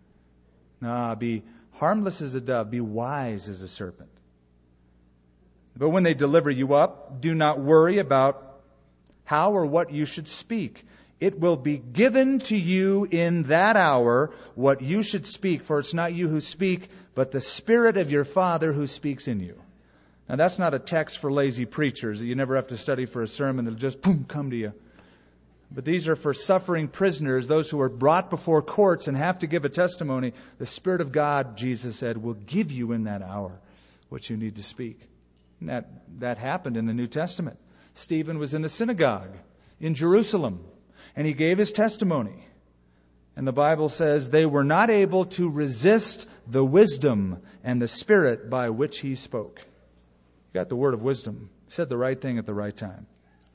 Be harmless as a dove, be wise as a serpent. But when they deliver you up, do not worry about how or what you should speak. It will be given to you in that hour what you should speak, for it's not you who speak, but the Spirit of your Father who speaks in you. Now that's not a text for lazy preachers that you never have to study for a sermon. It'll just boom, come to you. But these are for suffering prisoners, those who are brought before courts and have to give a testimony. The Spirit of God, Jesus said, will give you in that hour what you need to speak. And that happened in the New Testament. Stephen was in the synagogue in Jerusalem, and he gave his testimony. And the Bible says they were not able to resist the wisdom and the Spirit by which he spoke. He got the word of wisdom. He said the right thing at the right time.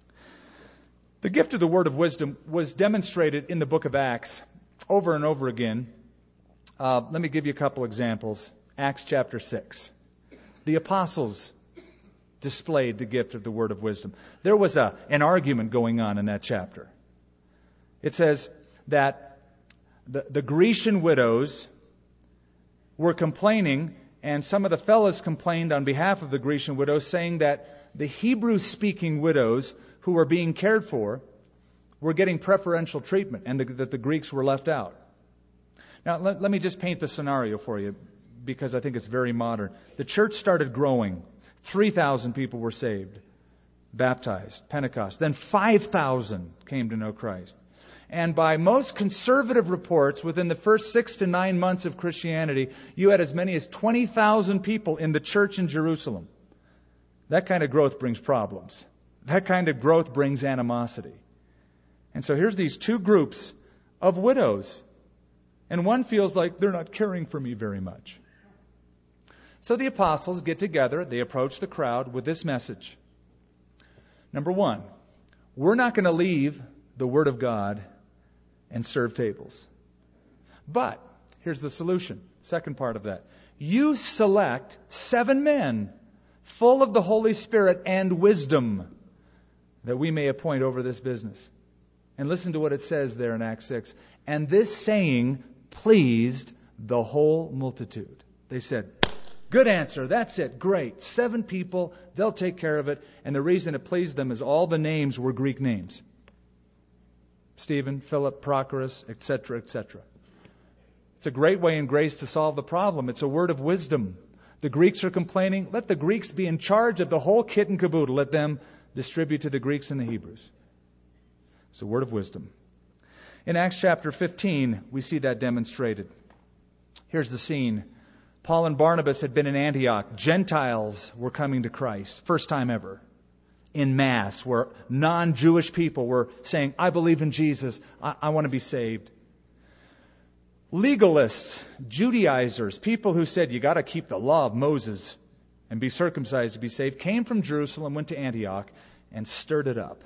The gift of the word of wisdom was demonstrated in the book of Acts over and over again. Let me give you a couple examples. Acts chapter 6. The apostles displayed the gift of the word of wisdom. There was an argument going on in that chapter. It says that the Grecian widows were complaining, and some of the fellows complained on behalf of the Grecian widows, saying that the Hebrew-speaking widows who were being cared for were getting preferential treatment, and that the Greeks were left out. Now, let me just paint the scenario for you, because I think it's very modern. The church started growing. 3,000 people were saved, baptized, Pentecost. Then 5,000 came to know Christ. And by most conservative reports, within the first 6 to 9 months of Christianity, you had as many as 20,000 people in the church in Jerusalem. That kind of growth brings problems. That kind of growth brings animosity. And so here's these two groups of widows. And one feels like they're not caring for me very much. So the apostles get together. They approach the crowd with this message. Number one, we're not going to leave the Word of God and serve tables. But here's the solution. Second part of that. You select 7 men full of the Holy Spirit and wisdom that we may appoint over this business. And listen to what it says there in Acts 6. And this saying pleased the whole multitude. They said, good answer. That's it. Great. 7 people. They'll take care of it. And the reason it pleased them is all the names were Greek names. Stephen, Philip, Prochorus, etc., etc. It's a great way in grace to solve the problem. It's a word of wisdom. The Greeks are complaining. Let the Greeks be in charge of the whole kit and caboodle. Let them distribute to the Greeks and the Hebrews. It's a word of wisdom. In Acts chapter 15, we see that demonstrated. Here's the scene. Paul and Barnabas had been in Antioch. Gentiles were coming to Christ. First time ever. In mass, where non-Jewish people were saying, I believe in Jesus. I want to be saved. Legalists, Judaizers, people who said you got to keep the law of Moses and be circumcised to be saved, came from Jerusalem, went to Antioch, and stirred it up.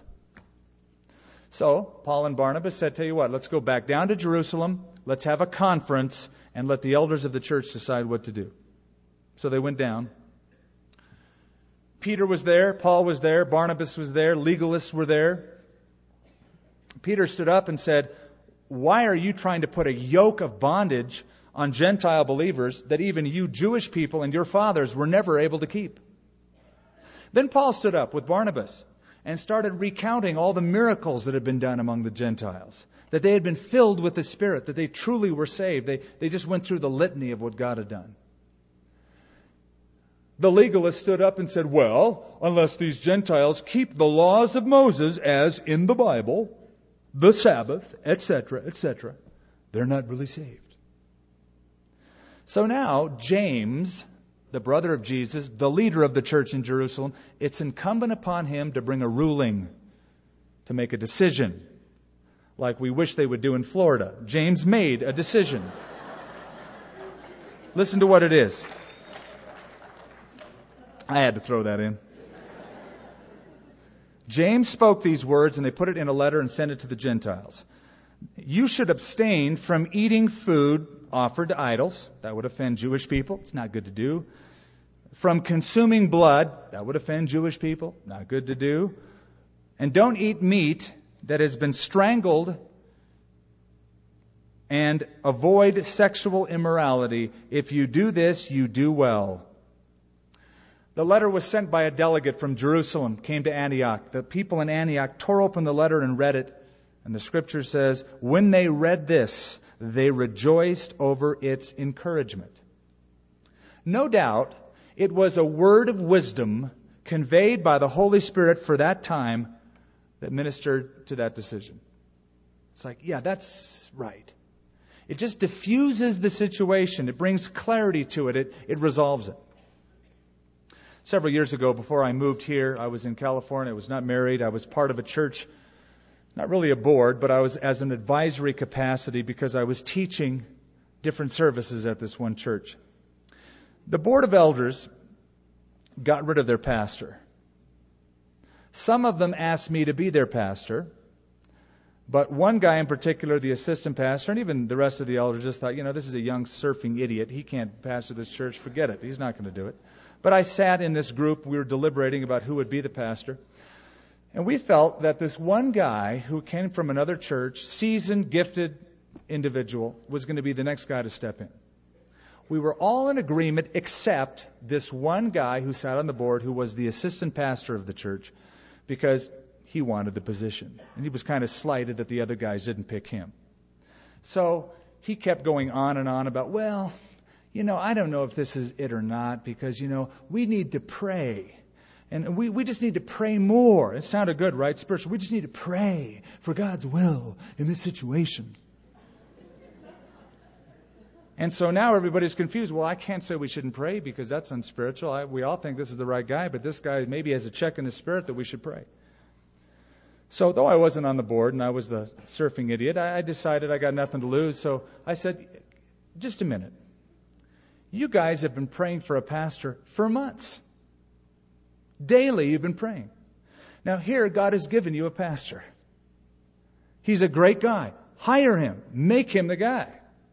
So Paul and Barnabas said, tell you what, let's go back down to Jerusalem, let's have a conference, and let the elders of the church decide what to do. So they went down. Peter was there, Paul was there, Barnabas was there, legalists were there. Peter stood up and said, why are you trying to put a yoke of bondage on Gentile believers that even you Jewish people and your fathers were never able to keep? Then Paul stood up with Barnabas and started recounting all the miracles that had been done among the Gentiles, that they had been filled with the Spirit, that they truly were saved. They just went through the litany of what God had done. The legalist stood up and said, well, unless these Gentiles keep the laws of Moses as in the Bible, the Sabbath, etc., etc., they're not really saved. So now James, the brother of Jesus, the leader of the church in Jerusalem, it's incumbent upon him to bring a ruling, to make a decision, like we wish they would do in Florida. James made a decision. Listen to what it is. I had to throw that in. James spoke these words, and they put it in a letter and sent it to the Gentiles. You should abstain from eating food offered to idols. That would offend Jewish people. It's not good to do. From consuming blood. That would offend Jewish people. Not good to do. And don't eat meat that has been strangled, and avoid sexual immorality. If you do this, you do well. The letter was sent by a delegate from Jerusalem, came to Antioch. The people in Antioch tore open the letter and read it. And the scripture says, when they read this, they rejoiced over its encouragement. No doubt, it was a word of wisdom conveyed by the Holy Spirit for that time that ministered to that decision. It's like, yeah, that's right. It just diffuses the situation. It brings clarity to it. It resolves it. Several years ago, before I moved here, I was in California. I was not married. I was part of a church, not really a board, but I was as an advisory capacity because I was teaching different services at this one church. The board of elders got rid of their pastor. Some of them asked me to be their pastor, but one guy in particular, the assistant pastor, and even the rest of the elders just thought, this is a young surfing idiot. He can't pastor this church. Forget it. He's not going to do it. But I sat in this group. We were deliberating about who would be the pastor. And we felt that this one guy who came from another church, seasoned, gifted individual, was going to be the next guy to step in. We were all in agreement except this one guy who sat on the board who was the assistant pastor of the church because he wanted the position. And he was kind of slighted that the other guys didn't pick him. So he kept going on and on about, I don't know if this is it or not because, we need to pray. And we just need to pray more. It sounded good, right? Spiritual. We just need to pray for God's will in this situation. And so now everybody's confused. Well, I can't say we shouldn't pray because that's unspiritual. We all think this is the right guy, but this guy maybe has a check in his spirit that we should pray. So though I wasn't on the board and I was the surfing idiot, I decided I got nothing to lose. So I said, just a minute. You guys have been praying for a pastor for months. Daily you've been praying. Now here God has given you a pastor. He's a great guy. Hire him. Make him the guy.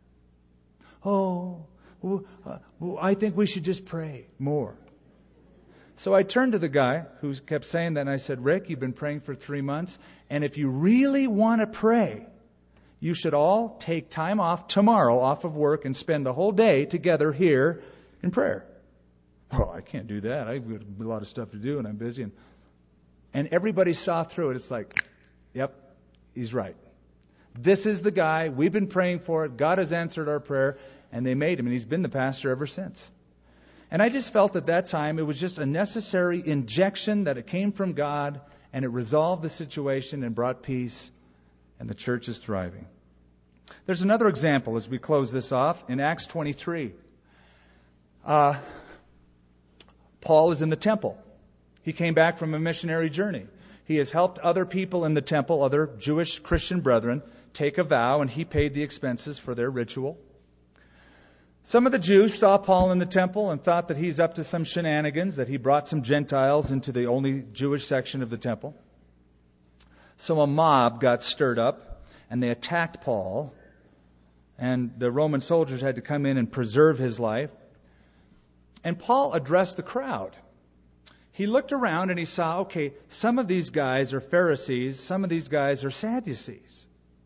I think we should just pray more. So I turned to the guy who kept saying that and I said, Rick, you've been praying for 3 months, and if you really want to pray, you should all take time off tomorrow, off of work, and spend the whole day together here in prayer. Oh, I can't do that. I've got a lot of stuff to do and I'm busy. And everybody saw through it. It's like, yep, he's right. This is the guy. We've been praying for it. God has answered our prayer. And they made him. And he's been the pastor ever since. And I just felt at that time it was just a necessary injection that it came from God. And it resolved the situation and brought peace. And the church is thriving. There's another example as we close this off in Acts 23. Paul is in the temple. He came back from a missionary journey. He has helped other people in the temple, other Jewish Christian brethren, take a vow, and he paid the expenses for their ritual. Some of the Jews saw Paul in the temple and thought that he's up to some shenanigans, that he brought some Gentiles into the only Jewish section of the temple. So a mob got stirred up, and they attacked Paul, and the Roman soldiers had to come in and preserve his life. And Paul addressed the crowd. He looked around and he saw, okay, some of these guys are Pharisees, some of these guys are Sadducees.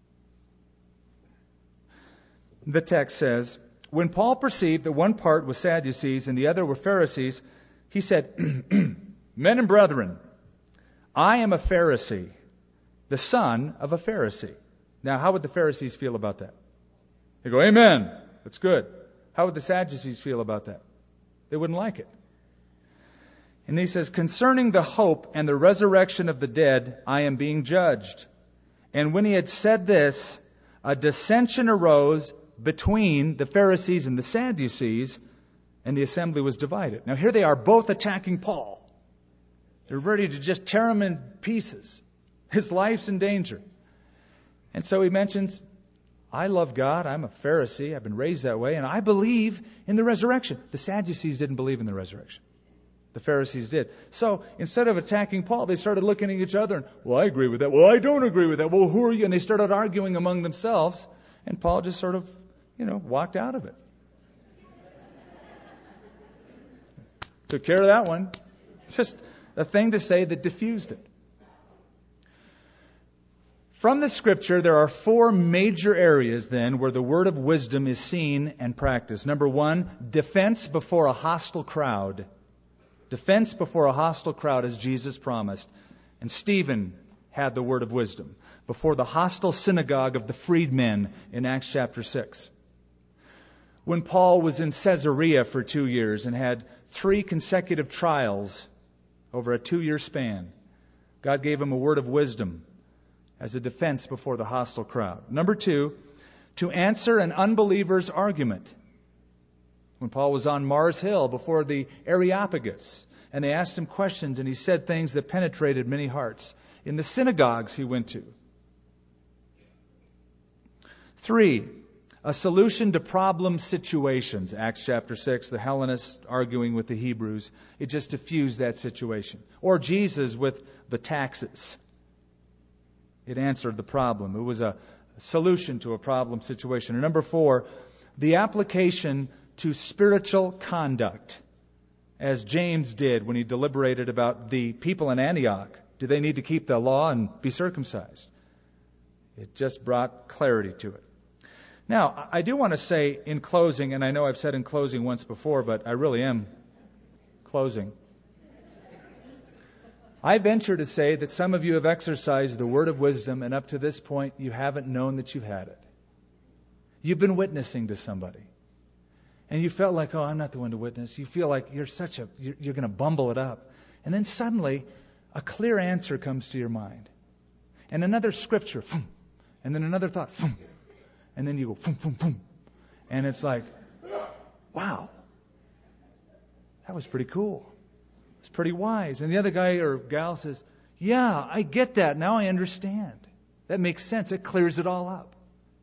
The text says, when Paul perceived that one part was Sadducees and the other were Pharisees, he said, Men and brethren, I am a Pharisee, the son of a Pharisee. Now, how would the Pharisees feel about that? They go, Amen. That's good. How would the Sadducees feel about that? They wouldn't like it. And he says, concerning the hope and the resurrection of the dead, I am being judged. And when he had said this, a dissension arose between the Pharisees and the Sadducees, and the assembly was divided. Now here they are both attacking Paul. They're ready to just tear him in pieces. His life's in danger. And so he mentions, I love God, I'm a Pharisee, I've been raised that way, and I believe in the resurrection. The Sadducees didn't believe in the resurrection. The Pharisees did. So instead of attacking Paul, they started looking at each other and, well, I agree with that. Well, I don't agree with that. Well, who are you? And they started arguing among themselves. And Paul just sort of, walked out of it. Took care of that one. Just a thing to say that diffused it. From the Scripture, there are 4 major areas then where the word of wisdom is seen and practiced. Number 1, defense before a hostile crowd. Defense before a hostile crowd as Jesus promised. And Stephen had the word of wisdom before the hostile synagogue of the freedmen in Acts chapter 6. When Paul was in Caesarea for 2 years and had 3 consecutive trials over a 2-year span, God gave him a word of wisdom as a defense before the hostile crowd. Number 2, to answer an unbeliever's argument. When Paul was on Mars Hill before the Areopagus, and they asked him questions, and he said things that penetrated many hearts. In the synagogues he went to. 3, a solution to problem situations. Acts chapter 6, the Hellenists arguing with the Hebrews. It just diffused that situation. Or Jesus with the taxes. It answered the problem. It was a solution to a problem situation. And number 4, the application to spiritual conduct, as James did when he deliberated about the people in Antioch. Do they need to keep the law and be circumcised? It just brought clarity to it. Now, I do want to say in closing, and I know I've said in closing once before, but I really am closing. I venture to say that some of you have exercised the word of wisdom, and up to this point, you haven't known that you've had it. You've been witnessing to somebody. And you felt like, oh, I'm not the one to witness. You feel like you're going to bumble it up. And then suddenly, a clear answer comes to your mind. And another scripture, and then another thought, and then you go, and it's like, wow, that was pretty cool. It's pretty wise. And the other guy or gal says, yeah, I get that. Now I understand. That makes sense. It clears it all up.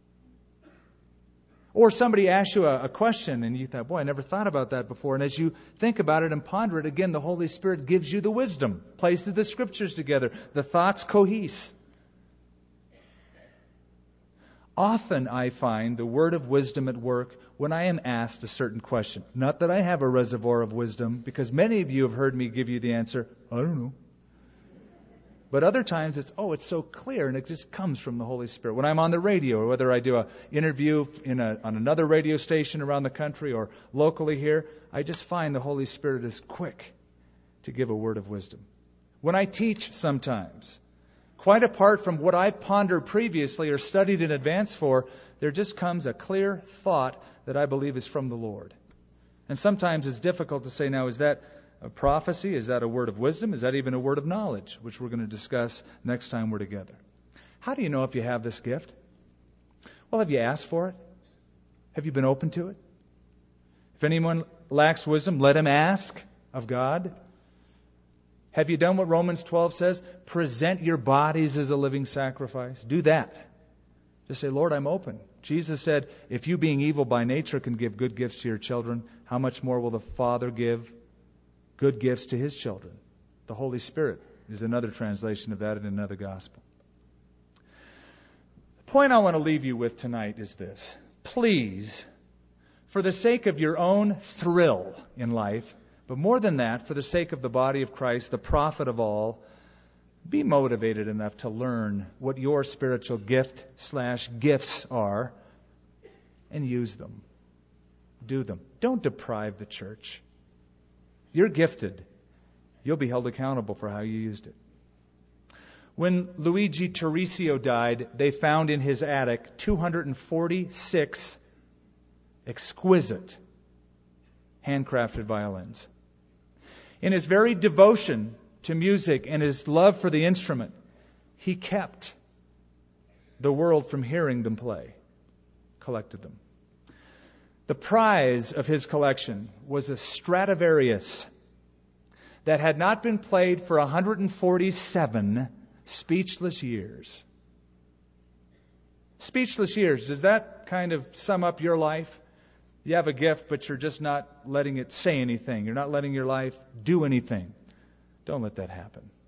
Or somebody asks you a question and you thought, boy, I never thought about that before. And as you think about it and ponder it, again, the Holy Spirit gives you the wisdom, places the scriptures together, the thoughts cohese. Often I find the word of wisdom at work when I am asked a certain question. Not that I have a reservoir of wisdom, because many of you have heard me give you the answer, I don't know. But other times it's so clear, and it just comes from the Holy Spirit. When I'm on the radio, or whether I do an interview on another radio station around the country or locally here, I just find the Holy Spirit is quick to give a word of wisdom. When I teach sometimes, quite apart from what I've pondered previously or studied in advance for, there just comes a clear thought that I believe is from the Lord. And sometimes it's difficult to say, now, is that a prophecy? Is that a word of wisdom? Is that even a word of knowledge, which we're going to discuss next time we're together? How do you know if you have this gift? Well, have you asked for it? Have you been open to it? If anyone lacks wisdom, let him ask of God. Have you done what Romans 12 says? Present your bodies as a living sacrifice. Do that. Just say, Lord, I'm open. Jesus said, if you being evil by nature can give good gifts to your children, how much more will the Father give good gifts to His children? The Holy Spirit is another translation of that in another gospel. The point I want to leave you with tonight is this. Please, for the sake of your own thrill in life, but more than that, for the sake of the body of Christ, the prophet of all, be motivated enough to learn what your spiritual gift/gifts are and use them. Do them. Don't deprive the church. You're gifted. You'll be held accountable for how you used it. When Luigi Terresio died, they found in his attic 246 exquisite handcrafted violins. In his very devotion to music and his love for the instrument, he kept the world from hearing them play, collected them. The prize of his collection was a Stradivarius that had not been played for 147 speechless years. Speechless years, does that kind of sum up your life? You have a gift, but you're just not letting it say anything. You're not letting your life do anything. Don't let that happen.